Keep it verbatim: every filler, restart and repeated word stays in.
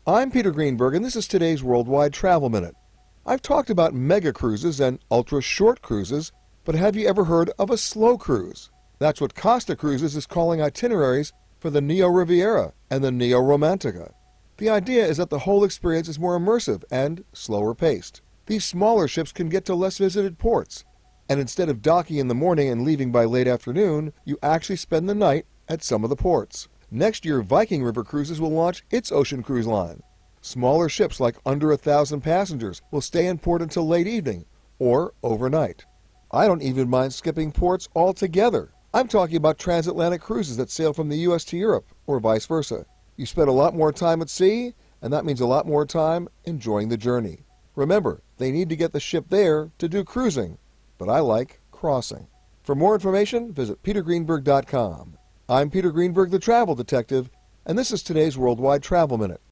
I'm Peter Greenberg, and this is today's Worldwide Travel Minute. I've talked about mega cruises and ultra-short cruises, but have you ever heard of a slow cruise? That's what Costa Cruises is calling itineraries for the Neo Riviera and the Neo Romantica. The idea is that the whole experience is more immersive and slower paced. These smaller ships can get to less visited ports, and instead of docking in the morning and leaving by late afternoon, you actually spend the night at some of the ports. Next year, Viking River Cruises will launch its ocean cruise line. Smaller ships like under a thousand passengers will stay in port until late evening or overnight. I don't even mind skipping ports altogether. I'm talking about transatlantic cruises that sail from the U S to Europe or vice versa. You spend a lot more time at sea, and that means a lot more time enjoying the journey. Remember, they need to get the ship there to do cruising, but I like crossing. For more information, visit peter greenberg dot com. I'm Peter Greenberg, the Travel Detective, and this is today's Worldwide Travel Minute.